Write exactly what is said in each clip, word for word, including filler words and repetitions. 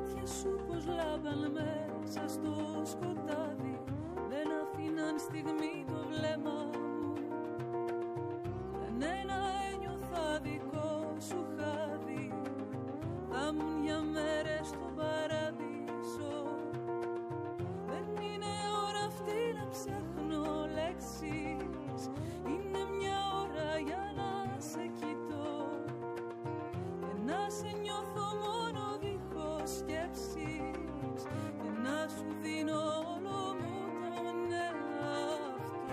μάτια σου πως λάμπαν μέσα στο σκοτάδι, δεν αφήναν στιγμή το βλέμμα μου. Κανένα ένιωθα δικό σου χάδι, θα ήμουν για μέρες στον παράδεισο. Δεν είναι ώρα αυτή να ψάχνω λέξεις, είναι μια ώρα για να σε κοιτώ και να σε νιώθω μόνο δίχως σκέψεις και να σου δίνω όλο μου τον εαυτό.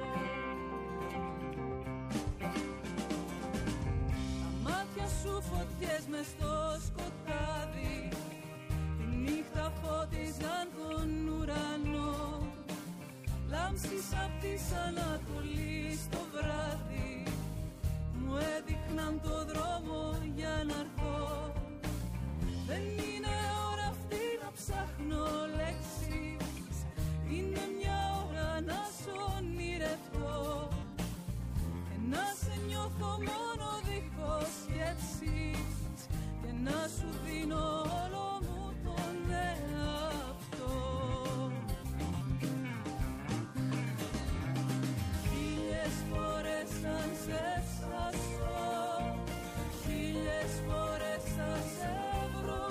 Τα μάτια σου φωτιές μες στο σκοτάδι, τη νύχτα φώτιζαν τον ουρανό. Λάμψεις απ' της Ανατολής το βράδυ, μου έδειχναν το δρόμο για να έρθω. Δεν είναι ώρα αυτή να ψάχνω λέξεις, είναι μια ώρα να σ' ονειρευτώ και να σε νιώθω μόνο δίχως σκέψεις και να σου δίνω όλο μου τον εαυτό. Χίλιες φορές αν σε ψάξω, χίλιες φορές θα σε βρω,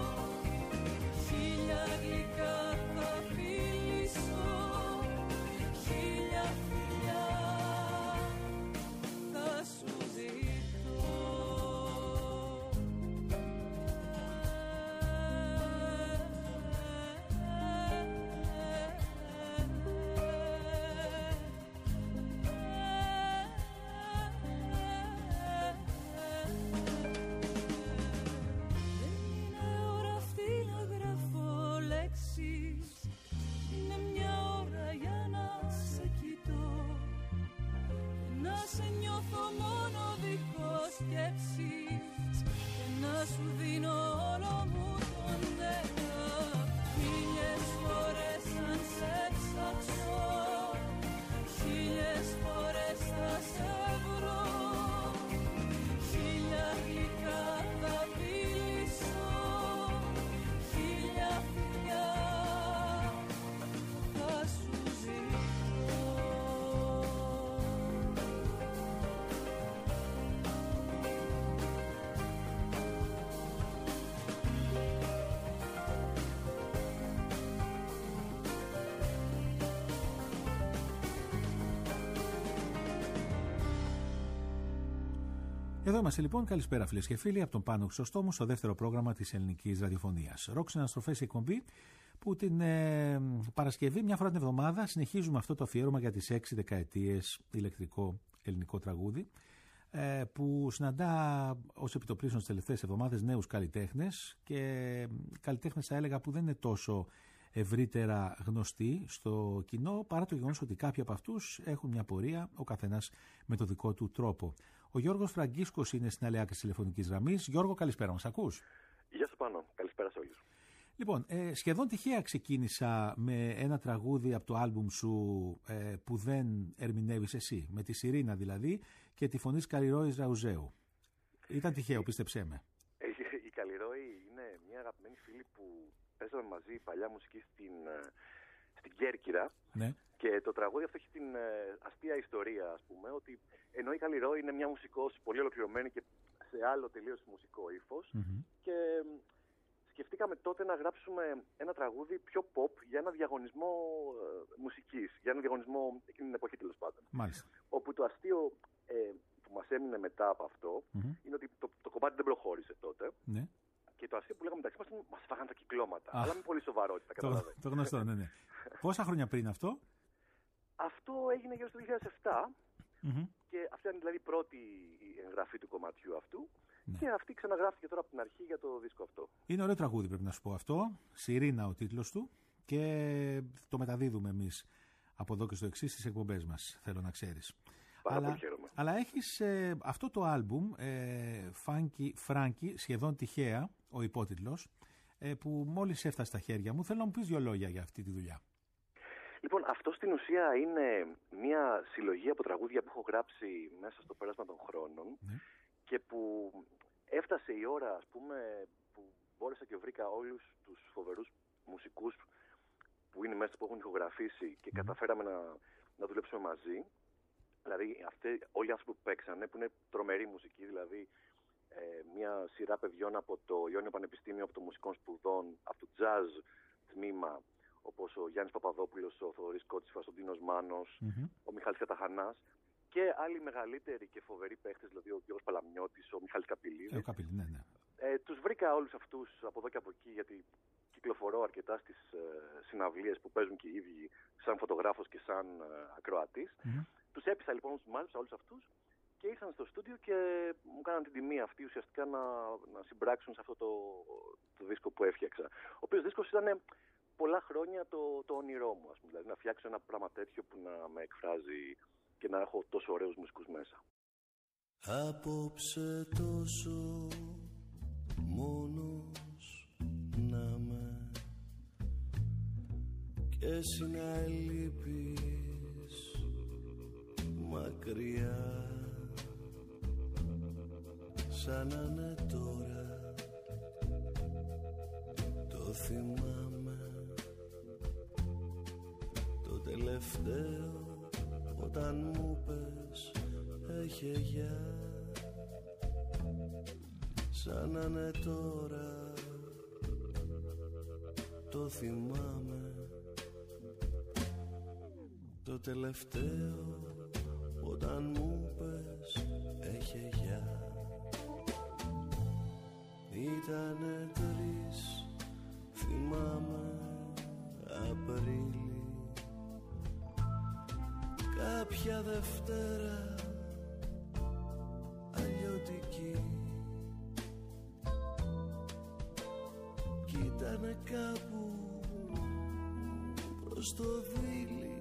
χίλια γλυκά θα φιλήσω, χίλια φιλιά θα σου ζητώ. Δεν είναι ώρα αυτή να γράφω λέξεις, είναι μια ώρα για να σε κοιτώ και να σε νιώθω μόνο δίχως σκέψεις και να σου δίνω όλο μου τον εαυτό. Χίλιες φορές αν σε ψάξω, χίλιες φορές θα σε βρω, χίλια γλυκά θα φιλήσω, χίλια φιλιά θα σου ζητώ. Εδώ είμαστε λοιπόν. Καλησπέρα φίλες και φίλοι από τον Πάνο Χρυσοστόμου στο δεύτερο πρόγραμμα της ελληνικής ραδιοφωνίας. Ροκ συναναστροφές η εκπομπή που την ε, Παρασκευή, μια φορά την εβδομάδα, συνεχίζουμε αυτό το αφιέρωμα για τις έξι δεκαετίες ηλεκτρικό ελληνικό τραγούδι, ε, που συναντά ως επιτοπλίστων τις τελευταίες εβδομάδες νέους καλλιτέχνες και καλλιτέχνες θα έλεγα που δεν είναι τόσο ευρύτερα γνωστοί στο κοινό, παρά το γεγονός ότι κάποιοι από αυτούς έχουν μια πορεία, ο καθένας με το δικό του τρόπο. Ο Γιώργος Φραγκίσκος είναι στην αλέα της τηλεφωνικής γραμμής. Γιώργο, καλησπέρα, μας ακούς? Γεια σου Πάνο, καλησπέρα σε όλους. Λοιπόν, ε, σχεδόν τυχαία ξεκίνησα με ένα τραγούδι από το άλμπουμ σου ε, που δεν ερμηνεύεις εσύ, με τη Σιρήνα δηλαδή και τη φωνή Καλλιρόης Ραουζέου. Ήταν τυχαίο, πίστεψέ με. Η Καλλιρόη είναι μια αγαπημένη φίλη που παίζαμε μαζί παλιά μουσική στην, στην Κέρκυρα. Ναι. Και το τραγούδι αυτό έχει την ε, αστεία ιστορία, ας πούμε, ότι ενώ η Καλλιρόη είναι μια μουσικός πολύ ολοκληρωμένη και σε άλλο τελείως μουσικό ύφος, mm-hmm. και σκεφτήκαμε τότε να γράψουμε ένα τραγούδι πιο pop για ένα διαγωνισμό ε, μουσικής, για ένα διαγωνισμό εκείνη την εποχή τέλος πάντων. Μάλιστα. Όπου το αστείο ε, που μας έμεινε μετά από αυτό mm-hmm. είναι ότι το, το κομμάτι δεν προχώρησε τότε. Ναι. Και το αστείο που λέγαμε μεταξύ μας είναι μας φάγαν τα κυκλώματα. Ah. Αλλά με πολύ σοβαρότητα, καταλαβαίνετε. Το, το γνωστό, ναι, ναι. Πόσα χρόνια πριν αυτό? Αυτό έγινε γύρω στο δύο χιλιάδες επτά. Mm-hmm. Και αυτή ήταν δηλαδή η πρώτη εγγραφή του κομματιού αυτού. Ναι. Και αυτή ξαναγράφηκε τώρα από την αρχή για το δίσκο αυτό. Είναι ωραίο τραγούδι, πρέπει να σου πω αυτό. Σιρήνα ο τίτλος του. Και το μεταδίδουμε εμείς από εδώ και στο εξής στις εκπομπές μας, θέλω να ξέρεις. Πάρα αλλά, πολύ χαίρομαι. Αλλά έχεις ε, αυτό το άλμπουμ, ε, Frankie, σχεδόν τυχαία, ο υπότιτλος, ε, που μόλις έφτασε στα χέρια μου. Θέλω να μου πεις δύο λόγια για αυτή τη δουλειά. Λοιπόν, αυτό στην ουσία είναι μια συλλογή από τραγούδια που έχω γράψει μέσα στο πέρασμα των χρόνων, ναι. Και που έφτασε η ώρα, ας πούμε, που μπόρεσα και βρήκα όλους τους φοβερούς μουσικούς που είναι μέσα, που έχουν ηχογραφήσει και mm. καταφέραμε να, να δουλέψουμε μαζί. Δηλαδή αυτοί, όλοι αυτοί που παίξανε, που είναι τρομερή μουσική, δηλαδή ε, μια σειρά παιδιών από το Ιόνιο Πανεπιστήμιο, από το Μουσικών Σπουδών, από το Jazz τμήμα, όπως ο Γιάννης Παπαδόπουλος, ο Θοδωρής Κότσιφας, ο Ντίνος Μάνος, mm-hmm. ο Μιχάλης Καταχανάς και άλλοι μεγαλύτεροι και φοβεροί παίχτες, δηλαδή ο Γιώργος Παλαμιώτης, ο Μιχάλης Καπηλίδης. Ε, ο Καπηλί, ναι, ναι. Ε, τους βρήκα όλους αυτούς από εδώ και από εκεί, γιατί κυκλοφορώ αρκετά στις ε, συναυλίες που παίζουν και οι ίδιοι σαν φωτογράφος και σαν ε, ακροατής. Mm-hmm. Τους έπεισα λοιπόν, τους μάλιστα όλους αυτούς και ήρθαν στο στούντιο και μου κάναν την τιμή αυτή ουσιαστικά να, να συμπράξουν σε αυτό το, το δίσκο που έφτιαξα. Ο οποίος δίσκος ήταν πολλά χρόνια το, το όνειρό μου, ας πούμε, δηλαδή να φτιάξω ένα πράγμα τέτοιο που να με εκφράζει και να έχω τόσο ωραίους μουσικούς μέσα. Απόψε τόσο μόνος να με και εσύ να λείπεις μακριά, σαν να είναι τώρα, το θυμάμαι το τελευταίο όταν μου πες έχε γεια, σαν να είναι τώρα, το θυμάμαι το τελευταίο όταν μου πες έχε γεια. Ήτανε τρεις, θυμάμαι, Απρίλη, κάποια Δευτέρα αλλιώτικη, κι ήτανε κάπου προς το Δίλη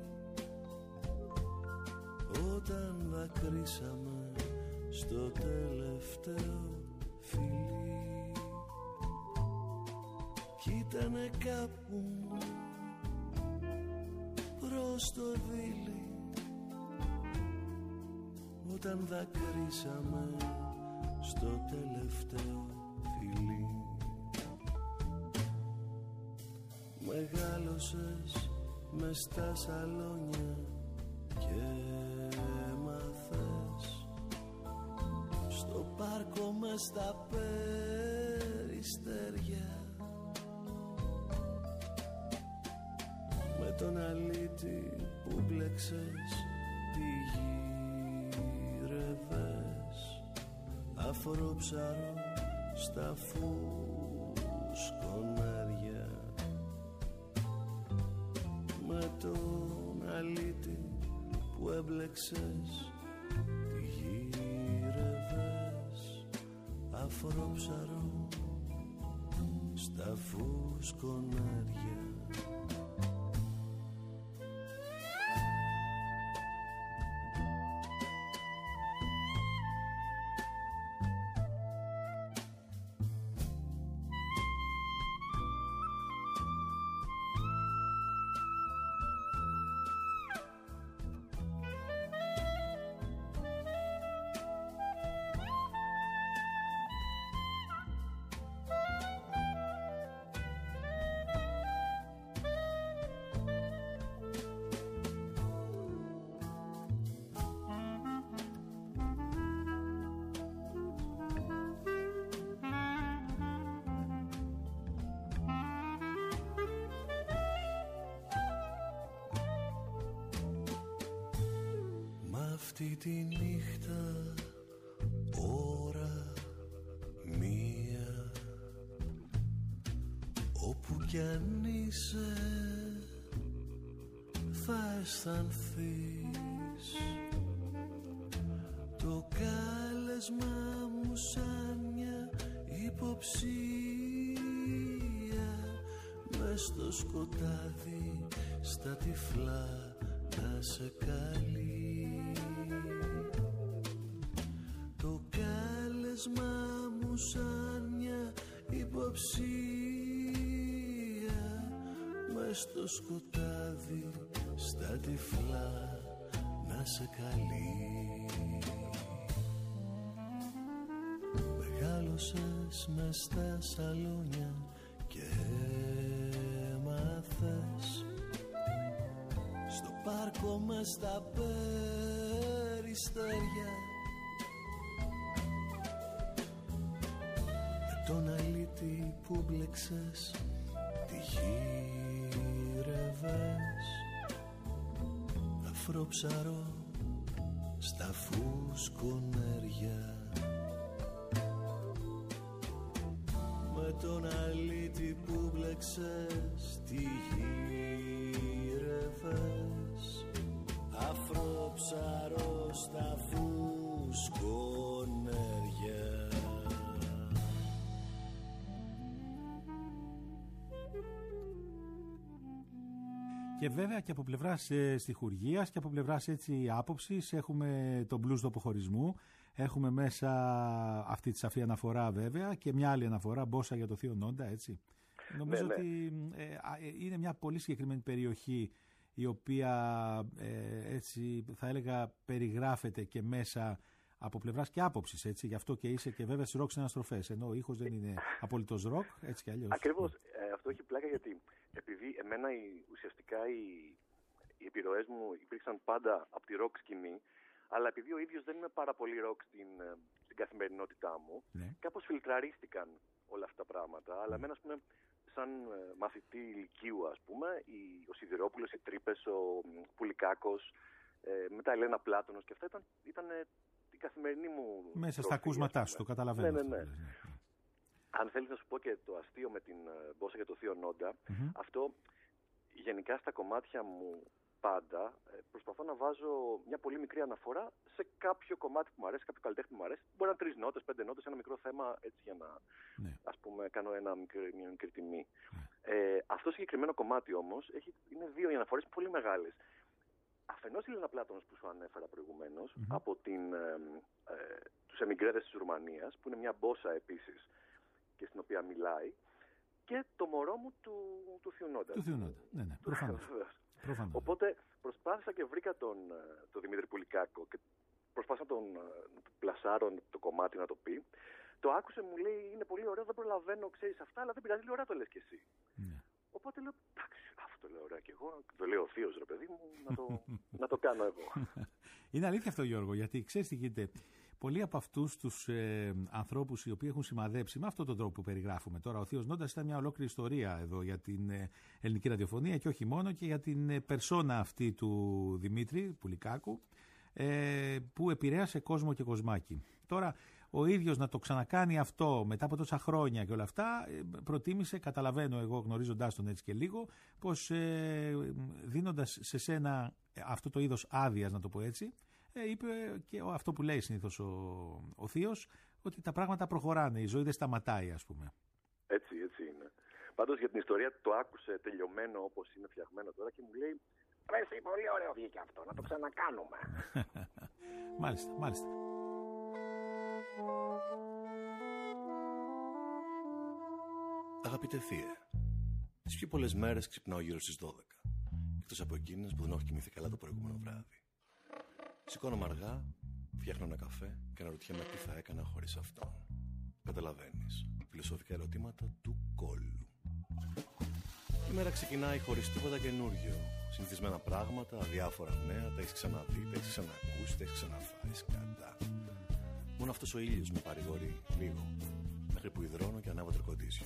όταν δακρύσαμε στο τελευταίο φιλί, κι ήτανε κάπου προς το Δίλη όταν δακρύσαμε στο τελευταίο φιλί. Μεγάλωσες μες στα σαλόνια και μαθες στο πάρκο μες στα περιστέρια, με τον αλήτη που μπλέξες τι γύρευες, αφορόψαρο στα φουσκονάρια, με τον αλήτη που έμπλεξες τι γύρευες, αφορόψαρο στα φουσκονάρια. Αυτή τη νύχτα ώρα μία, όπου κι αν είσαι θα αισθανθείς το κάλεσμα μου σαν μια υποψία, μες στο σκοτάδι στα τυφλά να σε καλεί. Το κάλεσμα μου σαν μια υποψία, μες στο σκοτάδι στα τυφλά να σε καλεί. Μεγάλο Σταύρωσες μες στα σαλόνια και έμαθες στο πάρκο μες στα περιστέρια με τον αλήτη που μπλέξες τη γύρευες αφρόψαρο στα φουσκονέρια με τον αλήτη που μπλέξες τη γύρευες αφρόψαρο στα φουσκονέρια. Και βέβαια και από πλευράς ε, στιχουργίας και από πλευράς έτσι άποψης έχουμε τον blues του αποχωρισμού, έχουμε μέσα αυτή τη σαφή αναφορά βέβαια και μια άλλη αναφορά, Μπόσα για το Θείο Νόντα, έτσι. Νομίζω ναι, ναι. ότι ε, ε, είναι μια πολύ συγκεκριμένη περιοχή η οποία ε, έτσι θα έλεγα περιγράφεται και μέσα από πλευράς και άποψης, έτσι. Γι' αυτό και είσαι και βέβαια στις ροκ συναναστροφές, ενώ ο ήχος δεν είναι απολύτως ροκ, έτσι κι αλλιώς. Ακριβώς. Ε, αυτό έχει πλάκα γιατί επειδή εμένα η, ουσιαστικά οι, οι επιρροές μου υπήρξαν πάντα από τη ροκ σκηνή, αλλά επειδή ο ίδιος δεν είμαι πάρα πολύ ροκ στην, στην καθημερινότητά μου, ναι. κάπως φιλτραρίστηκαν όλα αυτά τα πράγματα. Αλλά εμένα, ας πούμε, σαν μαθητή ηλικίου, ας πούμε, η, ο Σιδηρόπουλος, οι Τρύπες, ο Πουλικάκος, ε, μετά η Ελένα Πλάτωνος και αυτά ήταν, ήταν η καθημερινή μου μέσα στα ακούσματά σου, το καταλαβαίνω. Ναι, ναι, ναι. Αν θέλεις να σου πω και το αστείο με την Μπόσα για το Θείο Νόντα, mm-hmm. αυτό γενικά στα κομμάτια μου πάντα προσπαθώ να βάζω μια πολύ μικρή αναφορά σε κάποιο κομμάτι που μου αρέσει, κάποιο καλλιτέχνη που μου αρέσει. Μπορεί να είναι τρεις νότες, πέντε νότες, ένα μικρό θέμα έτσι για να ναι. ας πούμε, κάνω ένα μικρή, μια μικρή τιμή. Ναι. Ε, αυτό το συγκεκριμένο κομμάτι όμως έχει, είναι δύο οι αναφορές πολύ μεγάλες. Αφενός η Ελένα Πλάτωνος που σου ανέφερα προηγουμένως, mm-hmm. από την, ε, ε, τους εμιγκρέδες της Ρουμανίας, που είναι μια μπόσα επίσης και στην οποία μιλάει, και το μωρό μου του, του Θείου Νόντα. Του Θείου Νόντα, ναι, ναι, προφανώς. προφανώς. Οπότε προσπάθησα και βρήκα τον, τον Δημήτρη Πουλικάκο και προσπάθησα να τον, τον πλασάρω το κομμάτι να το πει. Το άκουσε, μου λέει, είναι πολύ ωραίο, δεν προλαβαίνω, ξέρεις αυτά, αλλά δεν πειράζει, λέει, ωραία το λες κι εσύ. Ναι. Οπότε λέω, εντάξει, αυτό λέω ωραία και εγώ, το λέω ο θείος, ρε παιδί μου, να το, να το κάνω εγώ. Είναι αλήθεια αυτό, Γιώργο, γιατί ξέρεις τι γίνεται. Πολλοί από αυτούς τους ε, ανθρώπους οι οποίοι έχουν σημαδέψει με αυτόν τον τρόπο που περιγράφουμε τώρα, ο Θείος Νόντας ήταν μια ολόκληρη ιστορία εδώ για την ε, ελληνική ραδιοφωνία και όχι μόνο, και για την ε, περσόνα αυτή του Δημήτρη Πουλικάκου, ε, που επηρέασε κόσμο και κοσμάκι. Τώρα, ο ίδιος να το ξανακάνει αυτό μετά από τόσα χρόνια και όλα αυτά, ε, προτίμησε, καταλαβαίνω εγώ γνωρίζοντάς τον έτσι και λίγο, πως ε, δίνοντας σε σένα αυτό το είδος άδειας, να το πω έτσι, Ε, είπε και αυτό που λέει συνήθως ο, ο Θείος, ότι τα πράγματα προχωράνε, η ζωή δεν σταματάει, ας πούμε. Έτσι, έτσι είναι. Πάντως για την ιστορία το άκουσε τελειωμένο όπως είναι φτιαγμένο τώρα και μου λέει, ρε εσύ, πολύ ωραίο βγήκε αυτό, να το ξανακάνουμε. Μάλιστα, μάλιστα. Αγαπητέ Θείε, τις πιο πολλές μέρες ξυπνάω γύρω στις δώδεκα, εκτός από εκείνες που δεν έχω κοιμηθεί καλά το προηγούμενο βράδυ. Σηκώνομαι αργά, φτιάχνω ένα καφέ και αναρωτιέμαι τι θα έκανα χωρίς αυτόν. Καταλαβαίνεις, φιλοσοφικά ερωτήματα του κόλλου. Η μέρα ξεκινάει χωρίς τίποτα καινούργιο. Συνηθισμένα πράγματα, αδιάφορα νέα, τα έχεις ξαναδεί, τα έχεις ξανακούσει, τα έχεις ξαναφάει, σκατά. Μόνο αυτός ο ήλιος με παρηγορεί λίγο, μέχρι που υδρώνω και ανάβω το κοντίσιο.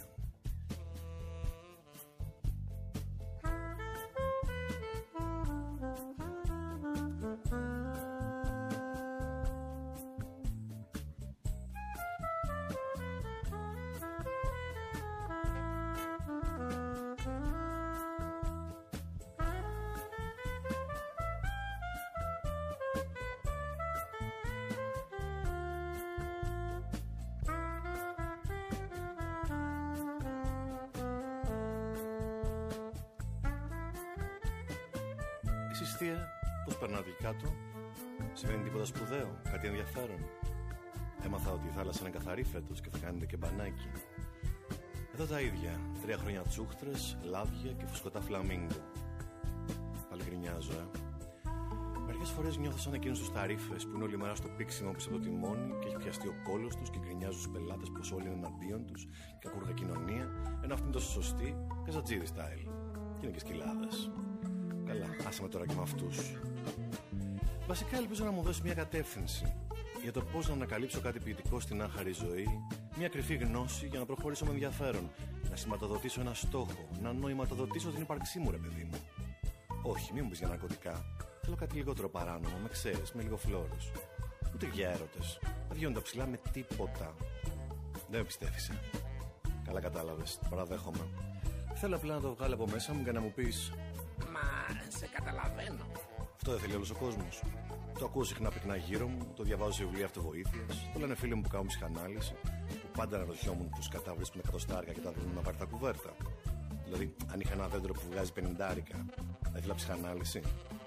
Εσείς θεία, πώς περνάτε εκεί κάτω? Συμβαίνει τίποτα σπουδαίο, κάτι ενδιαφέρον? Έμαθα ότι η θάλασσα είναι καθαρή φέτος και θα κάνετε και μπανάκι. Εδώ τα ίδια, τρία χρόνια τσούχτρες, λάδια και φουσκωτά φλαμίγκο. Πάλι γκρινιάζω, ε. Μερικές Κάποιες φορές νιώθω σαν εκείνους τους ταρίφες που είναι όλη μέρα στο πήξιμο πίσω από το τιμόνι και έχει πιαστεί ο κόλος τους και γκρινιάζουν στους πελάτες πως όλοι είναι εναντίον τους και κακούργα κοινωνία, ενώ αυτή είναι τόσο σωστή, καζατζίδι style. Και είναι και σκυλάδες. Καλά, άσε με τώρα και με αυτούς. Βασικά ελπίζω να μου δώσει μια κατεύθυνση για το πώς να ανακαλύψω κάτι ποιητικό στην άχαρη ζωή, μια κρυφή γνώση για να προχωρήσω με ενδιαφέρον, να σηματοδοτήσω ένα στόχο, να νοηματοδοτήσω την ύπαρξή μου, ρε παιδί μου. Όχι, μην μου πεις για ναρκωτικά. Θέλω κάτι λιγότερο παράνομο, με ξέρεις, με λίγο φλόρους. Ούτε για έρωτες. Δεν βγαίνουν τα ψηλά με τίποτα. Δεν με πιστεύεις, ε. Καλά κατάλαβες, παραδέχομαι. Θέλω απλά να το βγάλω από μέσα μου και να μου πεις «Μα, σε καταλαβαίνω». Αυτό δεν θέλει όλος ο κόσμος. Το ακούω συχνά πυκνά γύρω μου, το διαβάζω σε βιβλία αυτοβοήθειας, το λένε φίλοι μου που κάνουν ψυχανάλυση, που πάντα αναρωτιόμουν τους κατάβρισκουν εκατοστάρια και τα δίνουν με βαρύτα κουβέρτα. Δηλαδή, αν είχα ένα δέντρο που βγάζει πενηντάρικα, θα ήθελα ψυχανάλυση.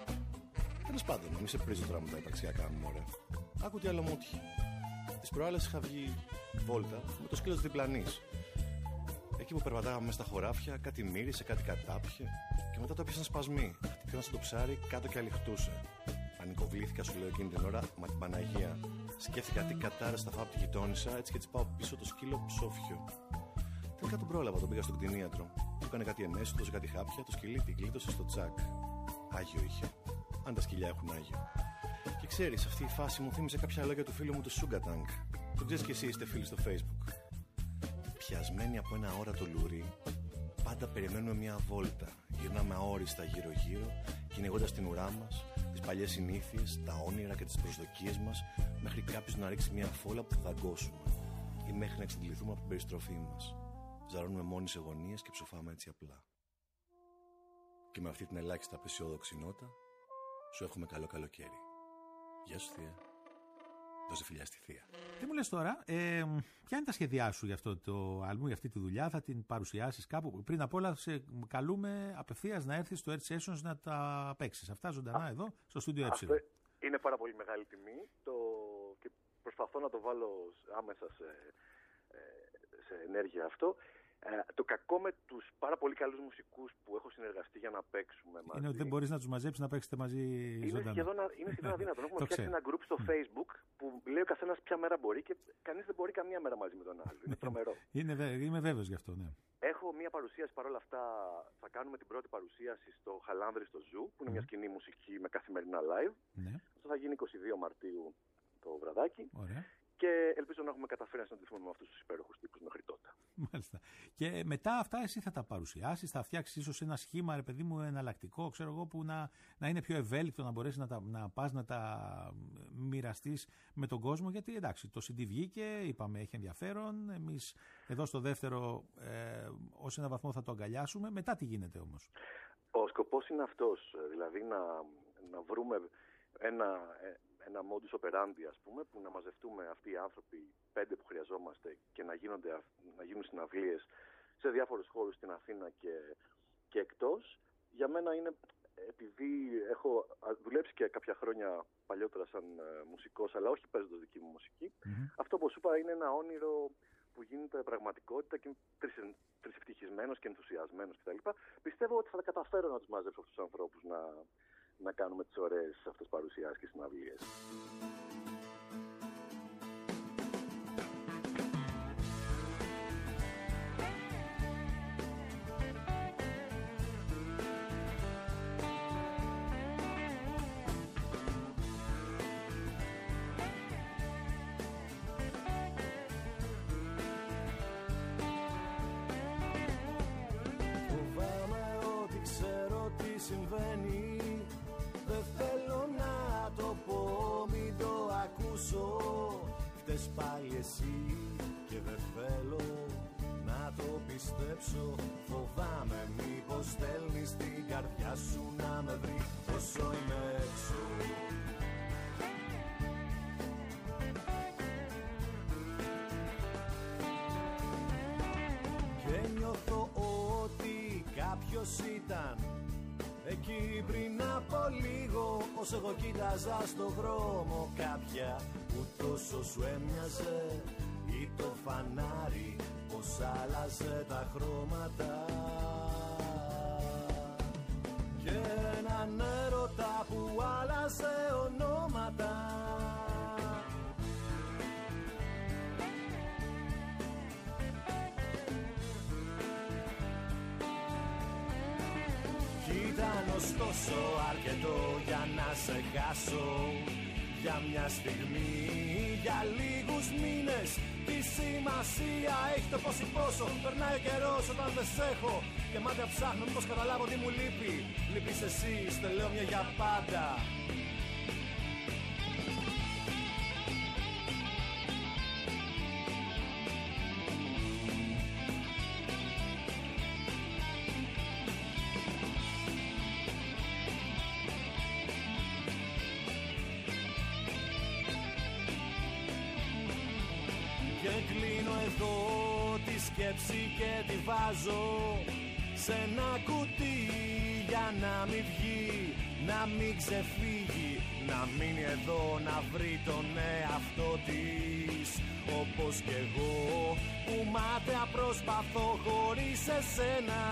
Τέλος πάντων, να μην σε πρίζω τώρα με τα υπαρξιακά μου, ωραία. Άκου τι άλλο μούτχη. Τις προάλλες είχα βγει βόλτα με το σκύλο της διπλανής. Εκεί που περπατάγαμε μέσα στα χωράφια, κάτι μύρισε, κάτι κατάπιε και μετά το έπιασαν σπασμοί. Χτυπήσαν σαν το ψάρι κάτω και αληχτούσε. Πανικοβλήθηκα, σου λέω εκείνη την ώρα, μα την Παναγία. Σκέφτηκα τι κατάρα θα φάω από τη γειτόνισσα, έτσι και της πάω πίσω το σκύλο ψόφιο. Τελικά τον πρόλαβα, τον πήγα στον κτηνίατρο. Του έκανε κάτι ενέσεις, του δώσε κάτι χάπια, το σκυλί την κλείτωσε στο τσακ. Άγιο είχε. Αν τα σκυλιά έχουν άγιο. Και ξέρεις, αυτή η φάση μου θύμισε κάποια λόγια του φίλου μου του Σούγκατανγκ. Το ξέρεις κι εσύ, είστε φίλοι στο Facebook. Πιασμένοι από ένα αόρατο λουρί, πάντα περιμένουμε μια βόλτα. Γυρνάμε αόριστα γύρω-γύρω, κυνηγώντας την ουρά μας, τις παλιές συνήθειες, τα όνειρα και τις προσδοκίες μας, μέχρι κάποιος να ρίξει μια φόλα που θα δαγκώσουμε, ή μέχρι να εξαντληθούμε από την περιστροφή μας. Ζαρώνουμε μόνοι σε γωνίες και ψοφάμε έτσι απλά. Και με αυτή την ελάχιστα απεσιόδοξη νότα, σου έχουμε καλό καλοκαίρι. Γεια σου, θεία. Δώσε φιλιά στη θεία. Τι μου λες τώρα, ε, ποια είναι τα σχέδιά σου για αυτό το άλμπουμ, για αυτή τη δουλειά, θα την παρουσιάσεις κάπου? Πριν απ' όλα, σε καλούμε απευθείας να έρθεις στο Earth Sessions να τα παίξεις. Αυτά ζωντανά εδώ, στο στούντιο Ε. Αυτό είναι πάρα πολύ μεγάλη τιμή το... και προσπαθώ να το βάλω άμεσα σε, σε ενέργεια αυτό. Ε, το κακό με τους πάρα πολύ καλούς μουσικούς που έχω συνεργαστεί για να παίξουμε μαζί είναι ότι δεν μπορείς να τους μαζέψεις να παίξετε μαζί είναι ζωντανά. Σχεδόν, είναι σχεδόν αδύνατο. Έχουμε φτιάξει ένα group στο Facebook που λέει ο καθένας ποια μέρα μπορεί και κανείς δεν μπορεί καμία μέρα μαζί με τον άλλο. Είναι τρομερό. είναι, είμαι βέβαιος γι' αυτό, ναι. Έχω μία παρουσίαση παρόλα αυτά. Θα κάνουμε την πρώτη παρουσίαση στο Χαλάνδρι στο Ζου, που είναι μια σκηνή μουσική με καθημερινά live. Ναι. Αυτό θα γίνει εικοστή δεύτερη Μαρτίου το βραδάκι. Ωραία. Και ελπίζω να έχουμε καταφέρει να συναντηθούμε με αυτούς τους υπέροχους τύπους μέχρι τότε. Μάλιστα. Και μετά αυτά εσύ θα τα παρουσιάσεις, θα φτιάξεις ίσως ένα σχήμα, ρε παιδί μου, εναλλακτικό, ξέρω εγώ, που να, να είναι πιο ευέλικτο, να μπορέσει να, τα, να πας να τα μοιραστείς με τον κόσμο. Γιατί εντάξει, το σι ντι βγήκε, είπαμε, έχει ενδιαφέρον. Εμείς εδώ στο δεύτερο, ε, ως ένα βαθμό θα το αγκαλιάσουμε. Μετά τι γίνεται όμως? Ο σκοπός είναι αυτός, δηλαδή να, να βρούμε ένα... ένα modus operandi, ας πούμε, που να μαζευτούμε αυτοί οι άνθρωποι πέντε που χρειαζόμαστε και να, γίνονται, να γίνουν συναυλίες σε διάφορους χώρους στην Αθήνα και, και εκτός. Για μένα είναι, επειδή έχω δουλέψει και κάποια χρόνια παλιότερα σαν ε, μουσικός, αλλά όχι παίζοντας δική μου μουσική, mm-hmm. αυτό που σου είπα είναι ένα όνειρο που γίνεται πραγματικότητα και τρισευτυχισμένος και ενθουσιασμένος κτλ. Πιστεύω ότι θα καταφέρω να τους μαζέψω αυτούς τους ανθρώπους να... να κάνουμε τις ωραίες αυτές παρουσιάσεις και συναυλίες. Φοβάμαι ότι ξέρω τι συμβαίνει. Δεν θέλω να το πω, μην το ακούσω. Φταίς πάλι εσύ και δεν θέλω να το πιστέψω. Φοβάμαι μήπως στέλνεις την καρδιά σου να με βρει όσο είμαι έξω. Και νιώθω ότι κάποιος ήταν εκεί πριν από λίγο, όσο εγώ κοίταζα στο δρόμο κάποια που τόσο σου έμοιαζε, ή το φανάρι πως άλλαζε τα χρώματα, και έναν έρωτα που άλλαζε ονόματα. Κι ήταν ωστόσο αρκετό για να σε χάσω. Για μια στιγμή, για λίγους μήνες. Τι σημασία έχει το πώς ή πόσο περνάει ο καιρός όταν δεν σ' έχω. Και μάτια ψάχνω μήπως καταλάβω τι μου λείπει. Λείπεις εσύ, στε λέω μια για πάντα. Και κλείνω εδώ τη σκέψη και τη βάζω σε ένα κουτί για να μην βγει, να μην ξεφύγει, να μείνει εδώ να βρει τον εαυτό της. Όπως κι εγώ που μάταια προσπαθώ χωρίς εσένα.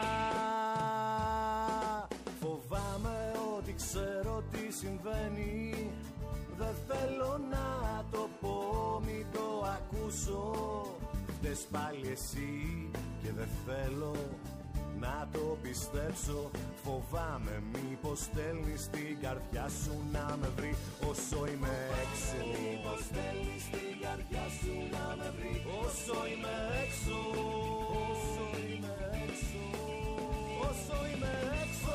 Φοβάμαι ότι ξέρω τι συμβαίνει. Δεν θέλω να το πω, μην το ακούσω. Φταίς πάλι εσύ και δεν θέλω να το πιστέψω. Φοβάμαι μήπως στέλνεις την καρδιά σου να με βρει όσο είμαι έξω. Μήπως στέλνεις την καρδιά σου να με βρει όσο είμαι έξω. Όσο είμαι έξω. Όσο είμαι έξω.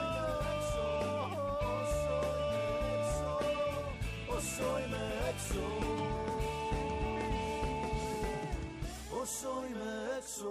Όσο είμαι έξω. Όσο είμαι έξω.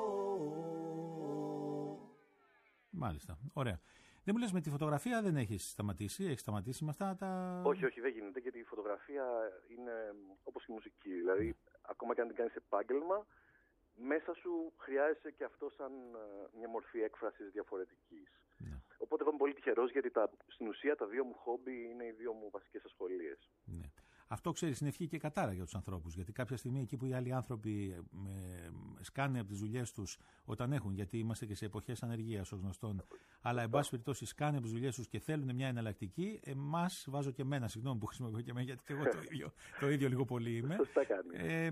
Μάλιστα, ωραία. Δεν μου λες, με τη φωτογραφία δεν έχεις σταματήσει, έχεις σταματήσει με αυτά τα... Όχι, όχι, δεν γίνεται, γιατί η φωτογραφία είναι όπως η μουσική. Δηλαδή, ναι. Ακόμα και αν την κάνεις επάγγελμα, μέσα σου χρειάζεσαι και αυτό σαν μια μορφή έκφρασης διαφορετικής. Ναι. Οπότε εγώ είμαι πολύ τυχερός, γιατί τα, στην ουσία τα δύο μου χόμπι είναι οι δύο μου βασικές ασχολίες. Ναι. Αυτό, ξέρεις, είναι ευχή και κατάρα για τους ανθρώπους. Γιατί κάποια στιγμή εκεί που οι άλλοι άνθρωποι ε, σκάνε από τις δουλειές τους όταν έχουν, γιατί είμαστε και σε εποχές ανεργίας ως γνωστόν, αλλά εν πάση περιπτώσει σκάνε από τις δουλειές τους και θέλουν μια εναλλακτική, εμάς, βάζω και εμένα, συγγνώμη που χρησιμοποιώ και εμένα, γιατί και εγώ το ίδιο, το ίδιο λίγο πολύ είμαι. Ε, ε,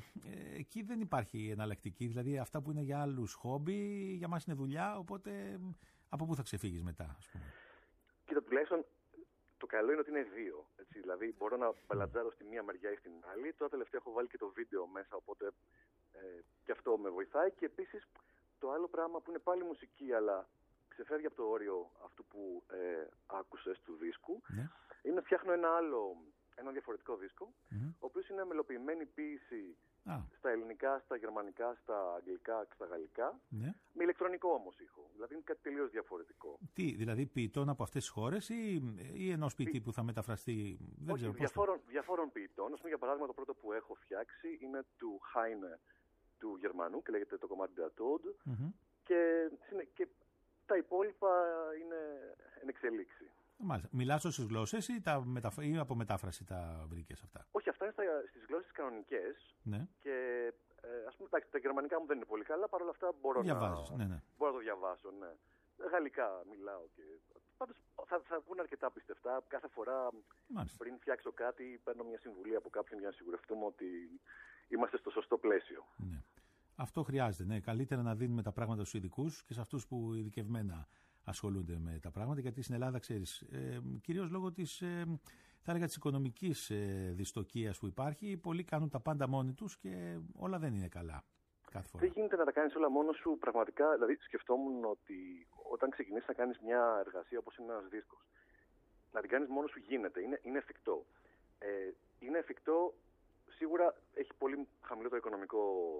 εκεί δεν υπάρχει εναλλακτική. Δηλαδή αυτά που είναι για άλλους χόμπι, για μας είναι δουλειά, οπότε από πού θα ξεφύγεις μετά, ας πούμε. Κοίτα, τουλάχιστον το καλό είναι ότι είναι δύο. Έτσι, δηλαδή μπορώ να μπαλατζάρω στη μία μεριά ή στην άλλη. Τώρα τελευταία έχω βάλει και το βίντεο μέσα, οπότε ε, και αυτό με βοηθάει. Και επίσης το άλλο πράγμα που είναι πάλι μουσική, αλλά ξεφεύγει από το όριο αυτού που ε, άκουσες του δίσκου, ναι. Είναι να φτιάχνω ένα άλλο, ένα διαφορετικό δίσκο, mm-hmm. ο οποίος είναι μελοποιημένη ποίηση ah. στα ελληνικά, στα γερμανικά, στα αγγλικά και στα γαλλικά, ναι. με ηλεκτρονικό όμως ήχο. Δηλαδή είναι κάτι τελείως διαφορετικό. Τι, δηλαδή ποιητών από αυτές τις χώρες ή, ή ενός ποιητή που θα μεταφραστεί, δεν Όχι, ξέρω διαφόρων, το... διαφόρων ποιητών. Ας πούμε, για παράδειγμα, το πρώτο που έχω φτιάξει είναι του Heine, του Γερμανού, και λέγεται το κομμάτι Der Tod, mm-hmm. και, και τα υπόλοιπα είναι εν εξελίξη. Μάλιστα. Μιλάς όσες γλώσσες ή, τα μεταφ... ή από μετάφραση τα βρήκες αυτά? Όχι, αυτά είναι στα, στις γλώσσες κανονικές. Ναι. Και ε, ας πούμε, τα, τα γερμανικά μου δεν είναι πολύ καλά, παρόλα αυτά μπορώ, Διαβάζεις, να, ναι, ναι. μπορώ να το διαβάσω. Ναι. Γαλλικά μιλάω. Και... Πάντως θα, θα βγουν αρκετά πιστευτά. Κάθε φορά Μάλιστα. πριν φτιάξω κάτι, παίρνω μια συμβουλή από κάποιον για να σιγουρευτούμε ότι είμαστε στο σωστό πλαίσιο. Ναι. Αυτό χρειάζεται. Ναι. Καλύτερα να δίνουμε τα πράγματα στους ειδικούς και σε αυτούς που ειδικευμένα ασχολούνται με τα πράγματα, γιατί στην Ελλάδα, ξέρεις, ε, κυρίως λόγω της, ε, θα έλεγα, της οικονομικής ε, δυστοκίας που υπάρχει, πολλοί κάνουν τα πάντα μόνοι τους και όλα δεν είναι καλά κάθε φορά. Δεν γίνεται να τα κάνεις όλα μόνος σου, πραγματικά. Δηλαδή, σκεφτόμουν ότι όταν ξεκινήσεις να κάνεις μια εργασία όπως είναι ένας δίσκος, να την κάνεις μόνος σου γίνεται, είναι, είναι εφικτό. Ε, είναι εφικτό, σίγουρα έχει πολύ χαμηλότερο οικονομικό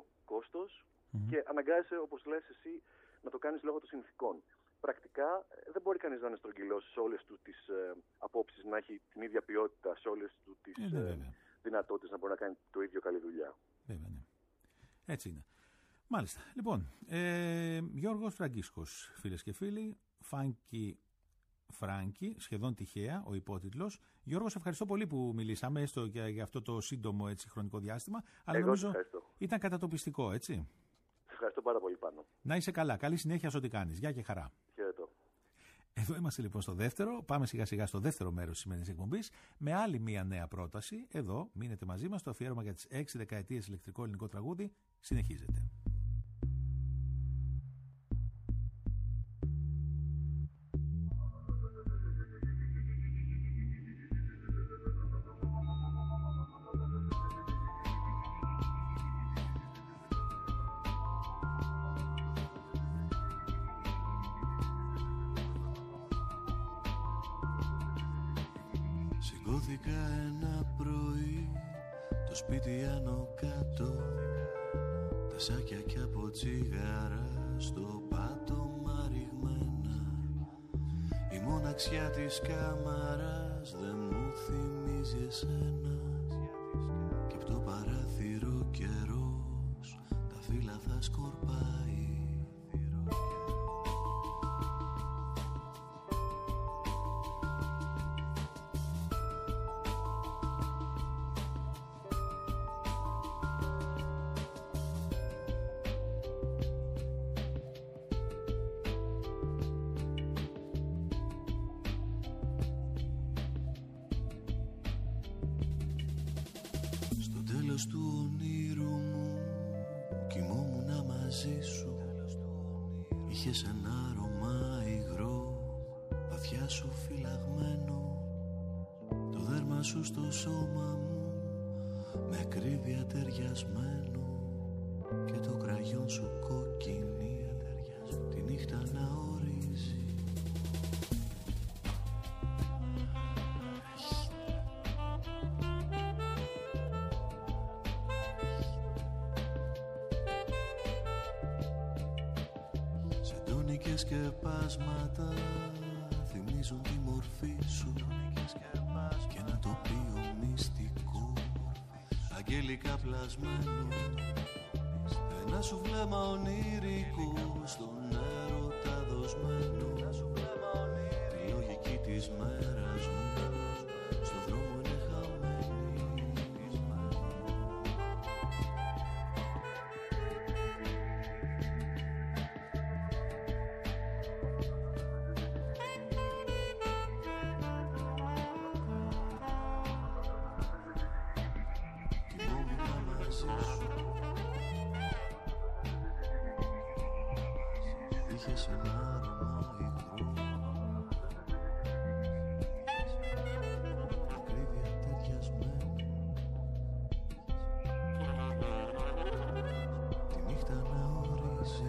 κόστος mm-hmm. και αναγκάζεσαι, όπως λες εσύ, να το κάνεις λόγω των συνθηκών. Πρακτικά δεν μπορεί κανείς να είναι στρογγυλός σε όλες του τις ε, απόψεις, να έχει την ίδια ποιότητα σε όλες του τις ε, ε, δυνατότητες, να μπορεί να κάνει το ίδιο καλή δουλειά. Βέβαια, ναι. Έτσι είναι. Μάλιστα. Λοιπόν, ε, Γιώργος Φραγκίσκος, φίλες και φίλοι, Φάνκι Φράνκι, σχεδόν τυχαία ο υπότιτλος. Γιώργο, σε ευχαριστώ πολύ που μιλήσαμε, έστω για, για αυτό το σύντομο έτσι, χρονικό διάστημα. Αλλά Εγώ νομίζω ήταν κατατοπιστικό, έτσι. Σε ευχαριστώ πάρα πολύ, Πάνο. Να είσαι καλά. Καλή συνέχεια σε ό,τι κάνεις. Γεια και χαρά. Χαίρετο. Εδώ είμαστε λοιπόν στο δεύτερο. Πάμε σιγά σιγά στο δεύτερο μέρος της σημερινής εκπομπής με άλλη μία νέα πρόταση. Εδώ μείνετε μαζί μας. Το αφιέρωμα για τις έξι δεκαετίες ηλεκτρικό ελληνικό τραγούδι συνεχίζεται. Σηκώθηκα ένα πρωί, το σπίτι άνω κάτω, τα σάκια κι από τσιγάρα στο πάτωμα ρηγμένα. Η μοναξιά της κάμαρας δεν μου θυμίζει εσένα, και απ' το παράθυρο καιρός τα φύλλα θα σκορπάει. Του όνειρου μου κοιμόμουν μαζί σου. Είχες ένα άρωμα υγρό, βαθιά σου φυλαγμένο. Το δέρμα σου στο σώμα μου με ακρίβεια ταιριασμένο, και το κραγιόν σου κόκκινη τη νύχτα να ορίζει. Σκεπάσματα θυμίζουν τη μορφή σου και ένα τοπίο μυστικό, αγγελικά πλασμένο. Ένα σου βλέμμα ονειρικό, στον έρωτα δοσμένο. Τη λογική της μέρας μου στον δρόμο είναι χαμένη. Είχες ένα άρωμα υγρό, ακρίβεια ταιριασμένο, τη νύχτα να ορίζει.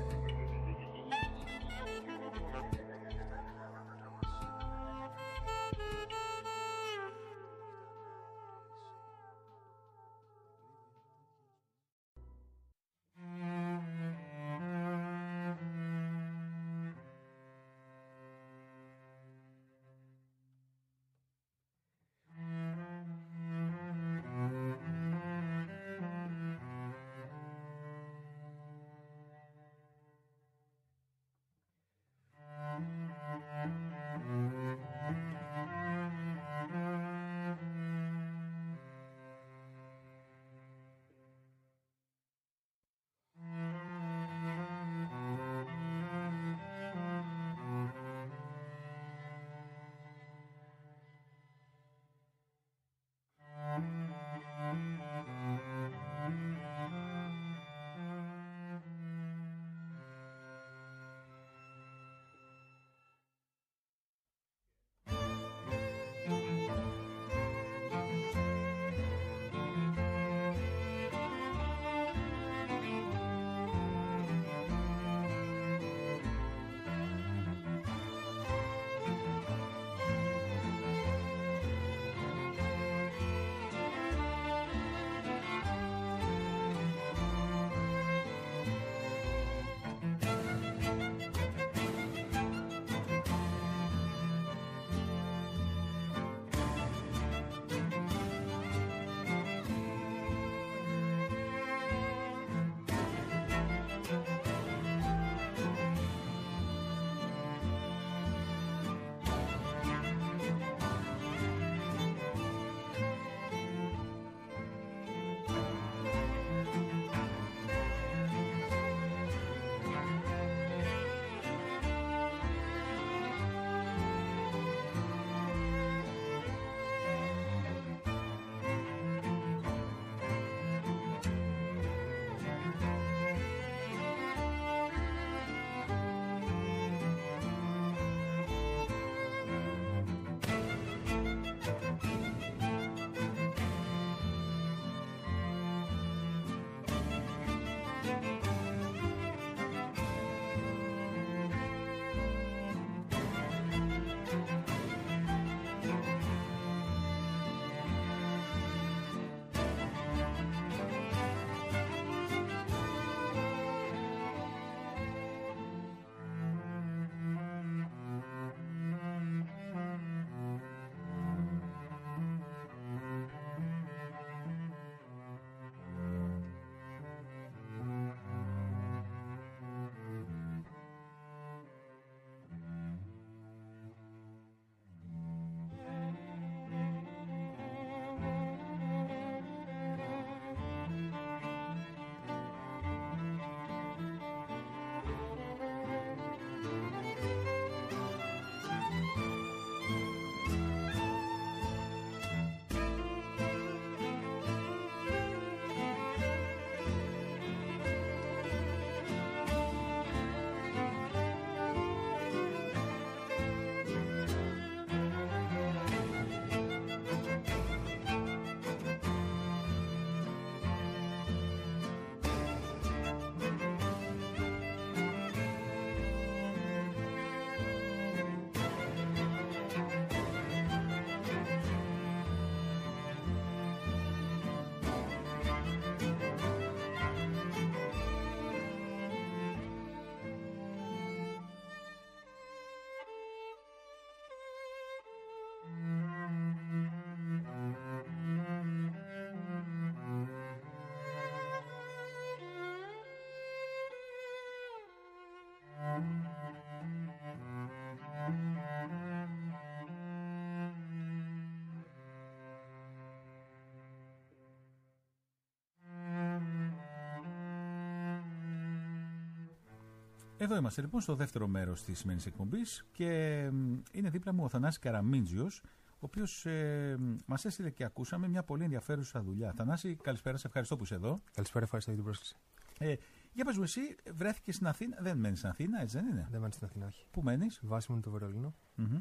Εδώ είμαστε λοιπόν στο δεύτερο μέρος της σημερινής εκπομπής και είναι δίπλα μου ο Θανάσης Καραμίντζιος, ο οποίος ε, μας έστειλε και ακούσαμε μια πολύ ενδιαφέρουσα δουλειά. Θανάση, καλησπέρα, σε ευχαριστώ που είσαι εδώ. Καλησπέρα, ευχαριστώ για την πρόσκληση. Ε, για πες μου, εσύ βρέθηκες στην Αθήνα, δεν μένεις στην Αθήνα, έτσι δεν είναι? Δεν μένεις στην Αθήνα, όχι. Πού μένεις? Βάση μου είναι το Βερολίνο. Mm-hmm.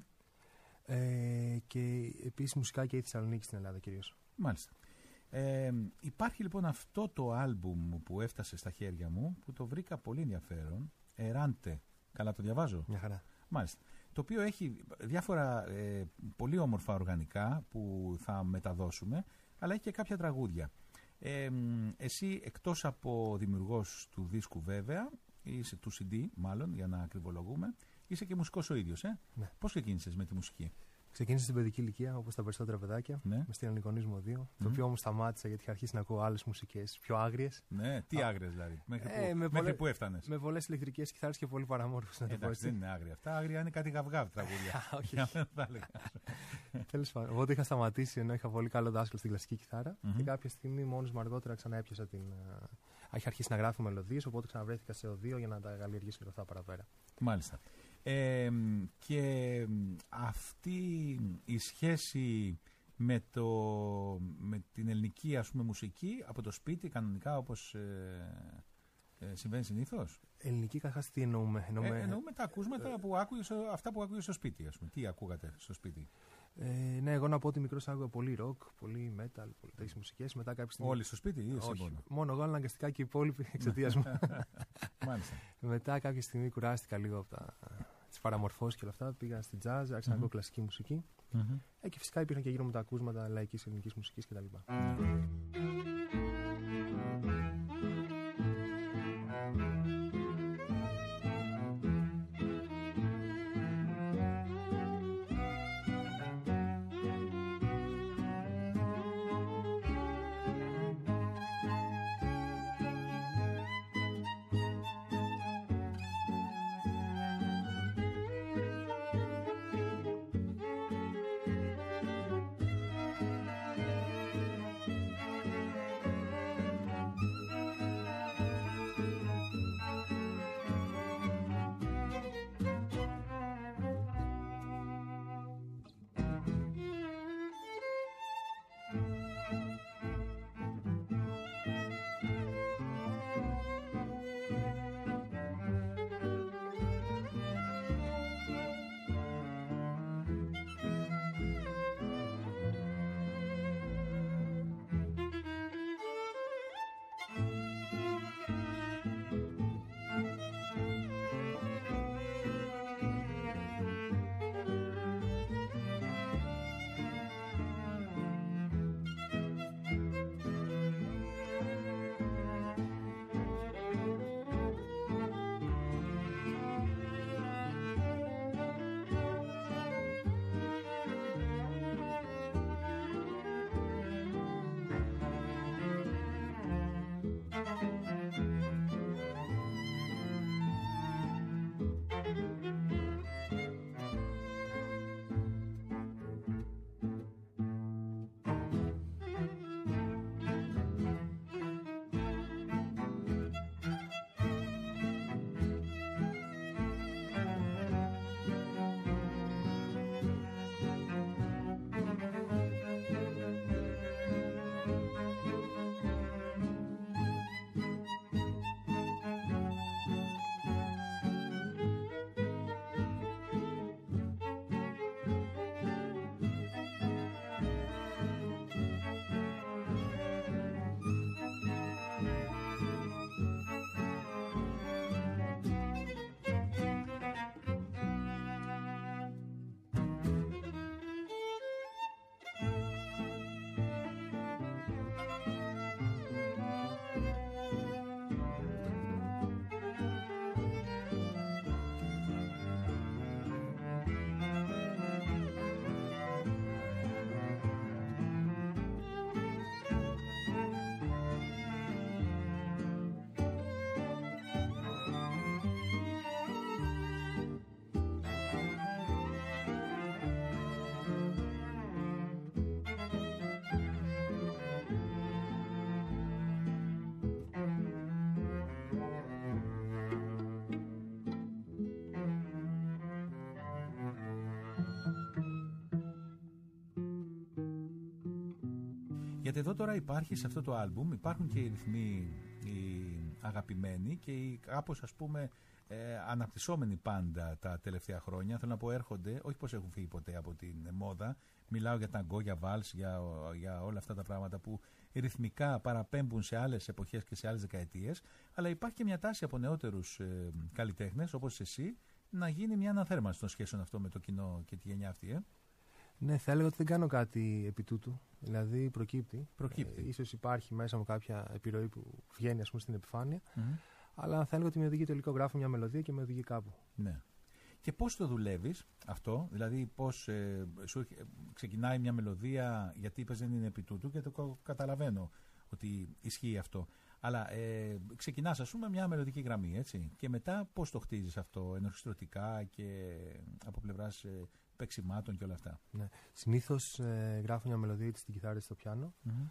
Ε, και επίσης μουσικά και η Θεσσαλονίκη στην Ελλάδα κυρίως. Μάλιστα. Ε, υπάρχει λοιπόν αυτό το άλμπουμ που έφτασε στα χέρια μου που το βρήκα πολύ ενδιαφέρον. Εράντε. Καλά το διαβάζω? Μια χαρά. Μάλιστα. Το οποίο έχει διάφορα ε, πολύ όμορφα οργανικά που θα μεταδώσουμε, αλλά έχει και κάποια τραγούδια. Ε, εσύ εκτός από δημιουργός του δίσκου βέβαια, είσαι του σι ντι μάλλον για να ακριβολογούμε, είσαι και μουσικός ο ίδιος, ε? Ναι. Πώς ξεκίνησες με τη μουσική? Ξεκίνησα στην παιδική ηλικία, όπως τα περισσότερα παιδάκια, ναι. με στείλαν εικονισμό δύο. Mm. Το οποίο όμως σταμάτησα γιατί είχα αρχίσει να ακούω άλλες μουσικές πιο άγριες. Ναι, τι Α... άγριες δηλαδή, μέχρι, ε, που, με μέχρι πολλές, που έφτανες? Με πολλές ηλεκτρικές κιθάρες και πολύ παραμόρφους, να το πω έτσι. Δεν είναι άγρια αυτά, άγρια είναι κάτι γαυγάβ τραγούδια. Όχι. Τέλος πάντων, οπότε είχα σταματήσει ενώ είχα πολύ καλό δάσκαλο στην κλασική κιθάρα mm-hmm. και κάποια στιγμή μόνος μου αργότερα ξανά έπιασα την. Είχα αρχίσει να γράφω μελωδίες, οπότε ξαναβρέθηκα σε οδείο για να τα καλλιεργήσω και αυτά παραπέρα. Μάλιστα. Ε, και αυτή η σχέση με, το, με την ελληνική ας πούμε μουσική από το σπίτι κανονικά όπως ε, ε, συμβαίνει συνήθως? Ελληνική καταρχάς τι εννοούμε? Εννοούμε, ε, εννοούμε τα ακούσματα που άκουγες, αυτά που άκουγες στο σπίτι ας πούμε. Τι ακούγατε στο σπίτι? Ε, ναι, εγώ να πω ότι μικρός άκουγα πολύ rock, πολύ metal, πολύ τέτοιες μουσικές. Μετά κάποια στιγμή... Όλοι στο σπίτι ή εσύ? Όχι, μόνο? μόνο εγώ, αναγκαστικά και οι υπόλοιποι εξαιτίας μου. Μάλιστα. Μετά κάποια στιγμή κουράστηκα λίγο από τα... τις παραμορφώσεις και όλα αυτά. Πήγα στην jazz, άρχισα mm-hmm. να ακούω κλασική μουσική. Mm-hmm. Ε, και φυσικά υπήρχαν και γύρω μου τα ακούσματα λαϊκής ελληνικής μουσικής κτλ. Mm-hmm. Γιατί εδώ τώρα υπάρχει σε αυτό το άλμπουμ, υπάρχουν και οι ρυθμοί οι αγαπημένοι και οι κάπως ας πούμε ε, αναπτυσσόμενοι πάντα τα τελευταία χρόνια. Θέλω να πω έρχονται, όχι πως έχουν φύγει ποτέ από την μόδα, μιλάω για ταγκό, για βάλς, για, για όλα αυτά τα πράγματα που ρυθμικά παραπέμπουν σε άλλες εποχές και σε άλλες δεκαετίες, αλλά υπάρχει και μια τάση από νεότερους ε, καλλιτέχνες όπως εσύ να γίνει μια αναθέρμανση των σχέσεων αυτό με το κοινό και τη γενιά αυτή. Ε. Ναι, θα έλεγα ότι δεν κάνω κάτι επί τούτου. Δηλαδή προκύπτει. προκύπτει. Ε, ίσως υπάρχει μέσα μου κάποια επιρροή που βγαίνει ας πούμε, στην επιφάνεια. Mm-hmm. Αλλά θα έλεγα ότι με οδηγεί τελικό γράφω μια μελωδία και με οδηγεί κάπου. Ναι. Και πώς το δουλεύεις αυτό, δηλαδή πώς ε, σου ξεκινάει μια μελωδία, γιατί είπες δεν είναι επί τούτου και το καταλαβαίνω ότι ισχύει αυτό. Αλλά ε, ξεκινάς ας πούμε μια μελωδική γραμμή, έτσι. Και μετά πώς το χτίζεις αυτό, ενορχιστρωτικά και από πλευράς ε, παίξιμάτων και όλα αυτά. Ναι. Συνήθως ε, γράφω μια μελωδία της στην κιθάρα στο πιάνο. Mm-hmm.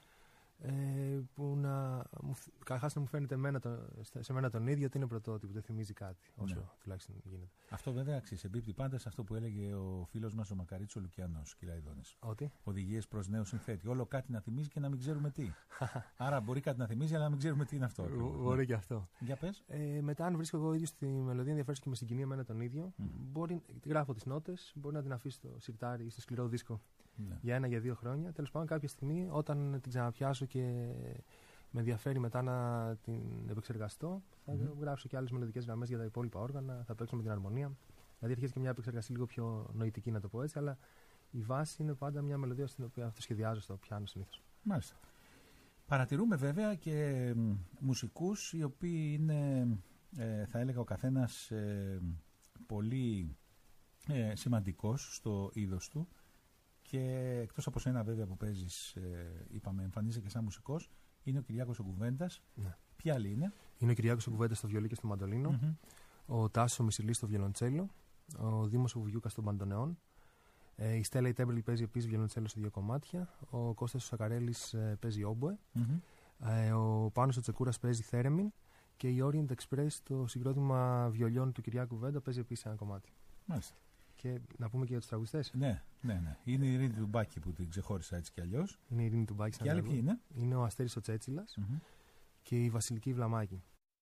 Ε, που να μου, καταρχάς να μου φαίνεται εμένα το, σε μένα τον ίδιο ότι είναι πρωτότυπο, δεν θυμίζει κάτι, όσο ναι. τουλάχιστον γίνεται. Αυτό βέβαια αξίζει. Εμπίπτει πάντα σε αυτό που έλεγε ο φίλος μας ο Μακαρίτσος ο Λουκιανός, Κυλαϊδόνης. Ότι? Οδηγίες προς νέο συνθέτη. Όλο κάτι να θυμίζει και να μην ξέρουμε τι. Άρα μπορεί κάτι να θυμίζει, αλλά να μην ξέρουμε τι είναι αυτό. Μπορεί ναι. και αυτό. Για πες. Ε, μετά, αν βρίσκω εγώ ίδιο τη μελωδία ενδιαφέρουσα και με συγκινεί εμένα τον ίδιο, mm. μπορεί, γράφω τις νότες, μπορεί να την αφήσω στο σιρτάρι ή στο σκληρό δίσκο. Ναι. Για ένα για δύο χρόνια. Τέλος πάντων, κάποια στιγμή, όταν την ξαναπιάσω και με ενδιαφέρει μετά να την επεξεργαστώ, θα mm-hmm. γράψω και άλλες μελωδικές γραμμές για τα υπόλοιπα όργανα, θα παίξω με την αρμονία. Δηλαδή, αρχίζει και μια επεξεργασία λίγο πιο νοητική, να το πω έτσι, αλλά η βάση είναι πάντα μια μελωδία στην οποία αυτοσχεδιάζω στο πιάνο συνήθως. Μάλιστα. Παρατηρούμε βέβαια και μουσικούς οι οποίοι είναι, ε, θα έλεγα, ο καθένας ε, πολύ ε, σημαντικός στο είδος του. Και εκτός από σένα βέβαια που παίζεις, ε, είπαμε, εμφανίζεσαι και σαν μουσικός, είναι ο Κυριάκος ο Κουβέντας. Ναι. Ποιοι άλλοι είναι? Είναι ο Κυριάκος ο Κουβέντας στο βιολί και στο μαντολίνο, mm-hmm. ο Τάσος ο Μισηλής στο βιολοντσέλο, ο Δήμος ο Βουγιούκας στο μπαντονεόν, ε, η Στέλλα η Τέμπρελη παίζει επίσης βιολοντσέλο σε δύο κομμάτια, ο Κώστας ο Σακαρέλης ε, παίζει όμποε, mm-hmm. ε, ο Πάνος ο Τσεκούρας παίζει θέρεμιν και η Orient Express, το συγκρότημα βιολιών του Κυριάκου Κουβέντα, παίζει επίσης ένα κομμάτι. Μάλιστα. Και να πούμε και για τους τραγουδιστές. Ναι, ναι, ναι. Είναι η Ειρήνη Τουμπάκη που την ξεχώρισα έτσι κι αλλιώς. Είναι η Ειρήνη Τουμπάκη. Και άλλοι ποιοι είναι? Είναι ο Αστέρης ο Τσέτσιλας mm-hmm. και η Βασιλική Βλαμάκη.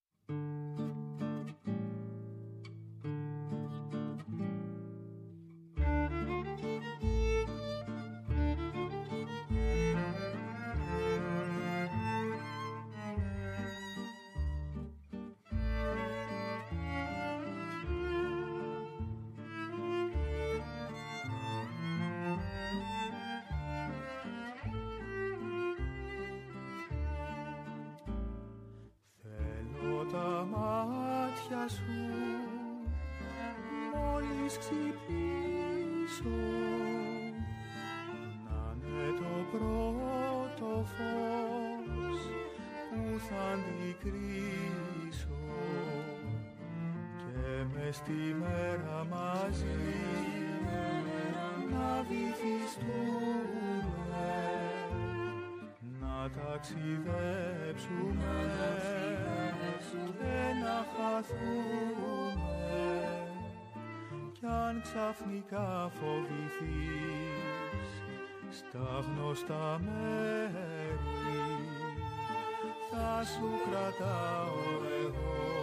Ξαφνικά φοβηθείς στα γνωστά μέρη, θα σου κρατάω εγώ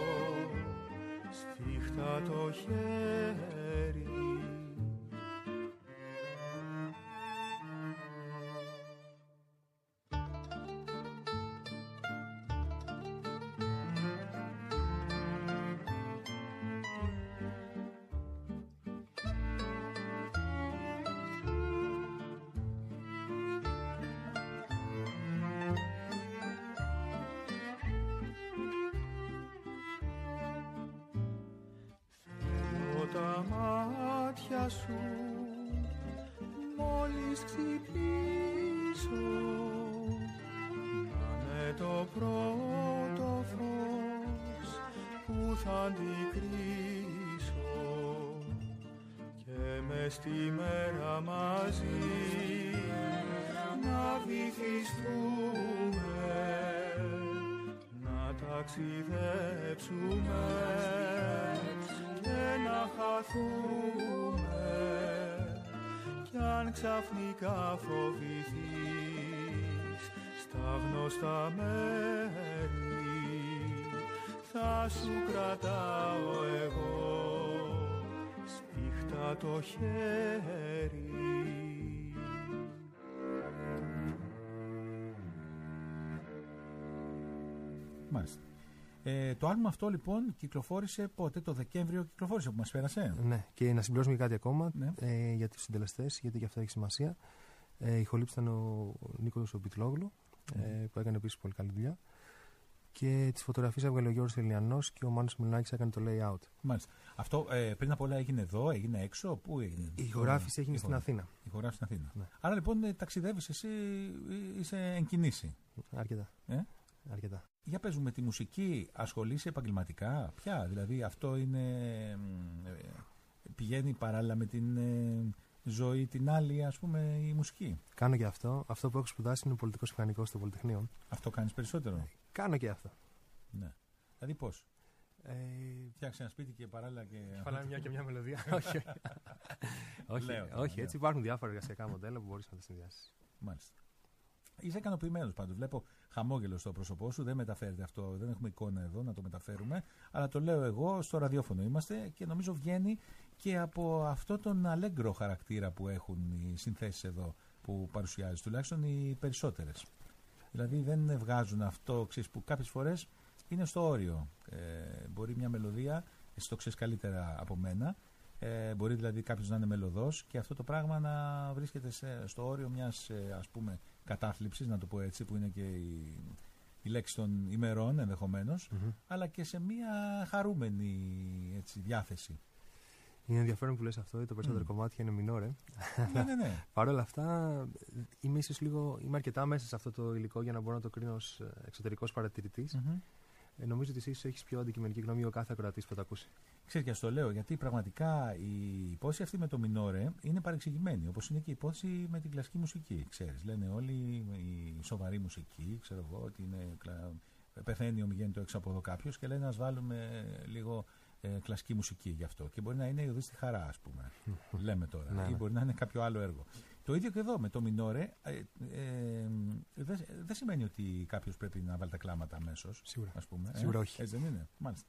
σφίχτα το χέρι. Τα μάτια σου μόλις ξυπνήσω, να είναι το πρώτο φως που θα αντικρίσω και μες στη μέρα μαζί να βυθιστούμε, να ταξιδέψουμε και να χαθούμε, κι αν ξαφνικά φοβηθείς άγνωστα μέρη θα σου κρατάω εγώ σπίχτα το χέρι. Μάλιστα. Ε, το άλμπουμ αυτό λοιπόν κυκλοφόρησε πότε, το Δεκέμβριο κυκλοφόρησε που μας πέρασε. Ναι, και να συμπληρώσουμε κάτι ακόμα ναι. ε, για τους συντελεστές, γιατί και αυτό έχει σημασία. Ε, η ηχολήψη ήταν ο Νίκος ο Πιτλόγλου, mm. ε, που έκανε επίσης πολύ καλή δουλειά. Και τις φωτογραφίες έβγαλε ο Γιώργος Ελιανός και ο Μάνος Μιλνάκης έκανε το layout. Μάλιστα. Αυτό ε, πριν απ' όλα έγινε εδώ, έγινε έξω, πού έγινε? Η ηχογράφηση έγινε στην Αθήνα. Η ηχογράφηση στην Αθήνα. Ναι. Άρα λοιπόν ταξιδεύεις εσύ, είσαι εν κινήσει. Αρκετά. Ε? Αρκετά. Για πες μου, με τη μουσική ασχολείσαι επαγγελματικά πια? Δηλαδή αυτό είναι, ε, πηγαίνει παράλληλα με την ε, ζωή την άλλη, ας πούμε, η μουσική? Κάνω και αυτό. Αυτό που έχω σπουδάσει είναι πολιτικός μηχανικός στο Πολυτεχνείο. Αυτό κάνεις περισσότερο? Ε, κάνω και αυτό. Ναι. Δηλαδή πώς? Ε... Φτιάξε ένα σπίτι και παράλληλα και... Φαλάμε μια και μια μελωδία. όχι, όχι, Λέω, όχι λέω. Έτσι υπάρχουν διάφορα εργασιακά μοντέλα που μπορείς να τα συνδυάσεις. Μάλιστα. Είσαι ικανοποιημένος πάντως. Βλέπω χαμόγελο στο πρόσωπό σου. Δεν μεταφέρεται αυτό. Δεν έχουμε εικόνα εδώ να το μεταφέρουμε. Αλλά το λέω εγώ, στο ραδιόφωνο είμαστε και νομίζω βγαίνει και από αυτό τον αλέγκρο χαρακτήρα που έχουν οι συνθέσεις εδώ που παρουσιάζεις. Τουλάχιστον οι περισσότερες. Δηλαδή δεν βγάζουν αυτό, ξέρεις, που κάποιες φορές είναι στο όριο. Ε, μπορεί μια μελωδία, εσύ το ξέρεις καλύτερα από μένα. Ε, μπορεί δηλαδή κάποιος να είναι μελωδός και αυτό το πράγμα να βρίσκεται σε, στο όριο μιας ε, ας πούμε κατάθλιψης, να το πω έτσι, που είναι και η, η λέξη των ημερών ενδεχομένως, mm-hmm. αλλά και σε μια χαρούμενη έτσι, διάθεση. Είναι ενδιαφέρον που λες αυτό, γιατί το περισσότερο mm. κομμάτια είναι μινόρε. Ναι, ναι, ναι. Παρ' όλα αυτά, είμαι ίσως λίγο, είμαι αρκετά μέσα σε αυτό το υλικό για να μπορώ να το κρίνω ως εξωτερικός παρατηρητής. Mm-hmm. Ε, νομίζω ότι εσύ έχεις πιο αντικειμενική γνώμη ο κάθε ακροατής που θα ακούσει. Ξέρεις, και ας το λέω, γιατί πραγματικά η υπόθεση αυτή με το μινόρε είναι παρεξηγημένη, όπως είναι και η υπόθεση με την κλασική μουσική. Ξέρεις, λένε όλοι η σοβαρή μουσική, ξέρω εγώ, ότι είναι, πεθαίνει ομιγέννητο έξω από εδώ κάποιος και λένε ας βάλουμε λίγο ε, κλασική μουσική γι' αυτό. Και μπορεί να είναι η οδή στη χαρά, ας πούμε. Λέμε τώρα. Ναι, ή μπορεί να είναι κάποιο άλλο έργο. Το ίδιο και εδώ με το μινόρε. Ε, ε, δεν δε σημαίνει ότι κάποιος πρέπει να βάλει τα κλάματα αμέσως. Σίγουρα. Ας πούμε, Σίγουρα ε? όχι. Έτσι δεν είναι? Μάλιστα.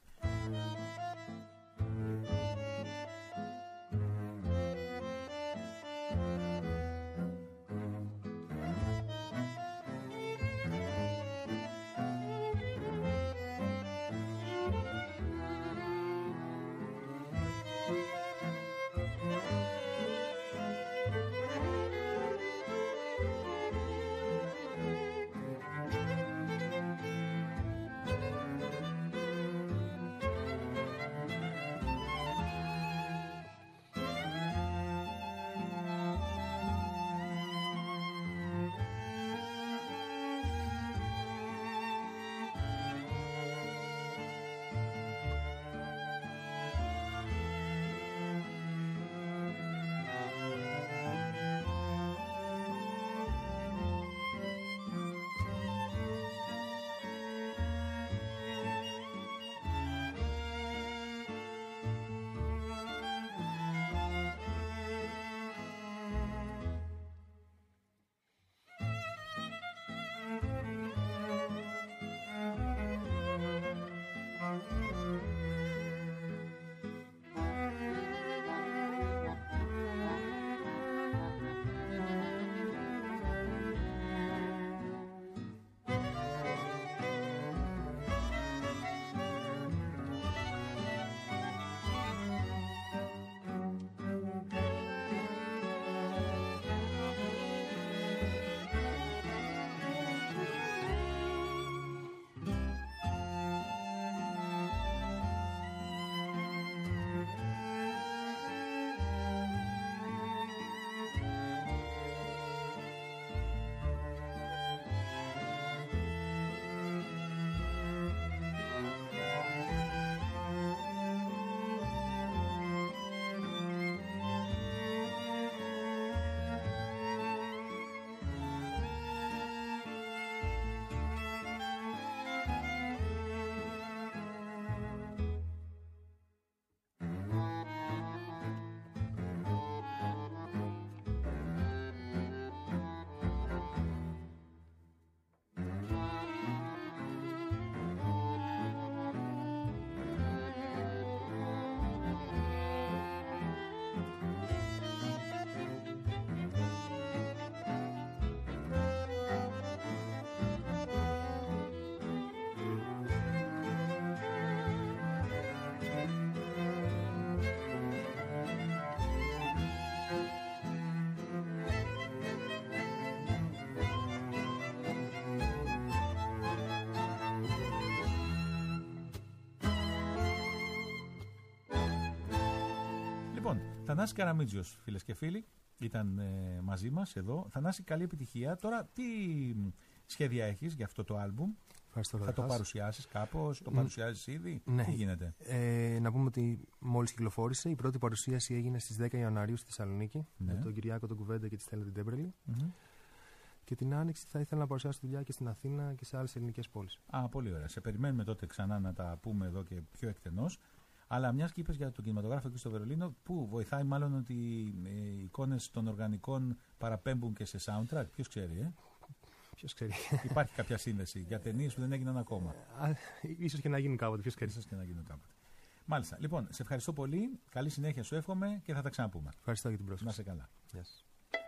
Λοιπόν, Θανάση Καραμίτζιος, φίλες και φίλοι, ήταν ε, μαζί μας εδώ. Θανάση, καλή επιτυχία. Τώρα, τι σχέδια έχεις για αυτό το άλμπουμ? Ευχαριστώ, θα το παρουσιάσεις κάπως, το Μ, παρουσιάζεις ήδη, ναι. Τι γίνεται? Ε, να πούμε ότι μόλις κυκλοφόρησε. Η πρώτη παρουσίαση έγινε στις δέκα Ιανουαρίου στη Θεσσαλονίκη, ναι. με τον Κυριάκο τον Κουβέντα και τη Στέλλα την Τέμπρελη. Mm-hmm. Και την Άνοιξη θα ήθελα να παρουσιάσω δουλειά και στην Αθήνα και σε άλλες ελληνικές πόλεις. Α, πολύ ωραία. Σε περιμένουμε τότε ξανά να τα πούμε εδώ και πιο εκτενώς. Αλλά μιας και είπες για τον κινηματογράφο εκεί στο Βερολίνο, που βοηθάει μάλλον ότι οι εικόνες των οργανικών παραπέμπουν και σε soundtrack. Ποιος ξέρει, ε? Ποιος ξέρει. Υπάρχει κάποια σύνδεση για ταινίες που δεν έγιναν ακόμα. Α, ίσως και να γίνουν κάποτε. Ποιος ξέρει. Ίσως και να γίνουν κάποτε. Μάλιστα. Λοιπόν, σε ευχαριστώ πολύ. Καλή συνέχεια σου εύχομαι και θα τα ξαναπούμε. Ευχαριστώ για την πρόσκληση. Να σε καλά. Γεια σας.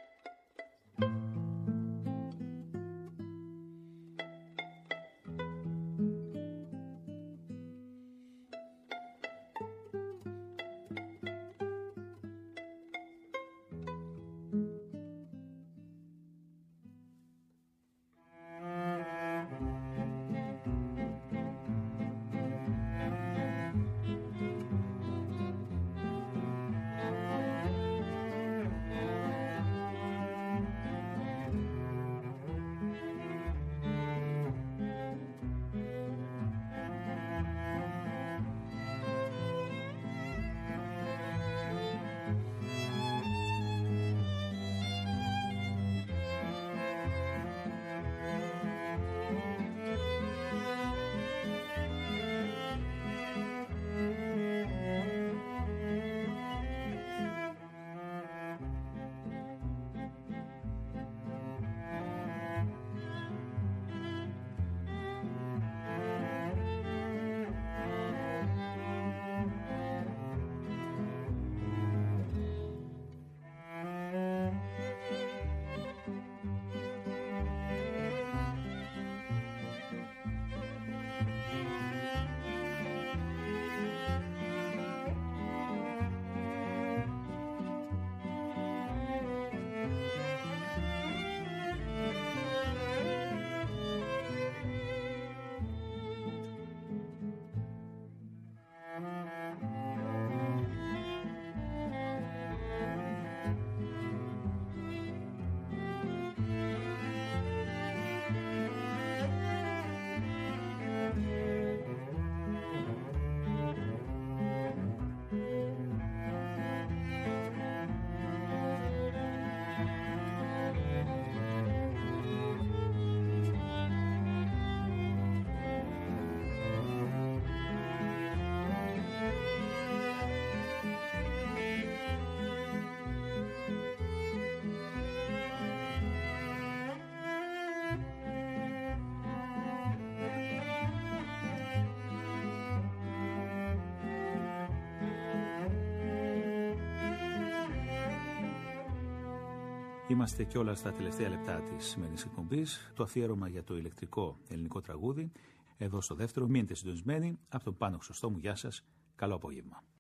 Είμαστε κιόλας στα τελευταία λεπτά της σημερινής εκπομπής. Το αφιέρωμα για το ηλεκτρικό ελληνικό τραγούδι. Εδώ στο δεύτερο, μείνετε συντονισμένοι. Από τον Πάνο Χρυσοστόμου, γεια σας. Καλό απόγευμα.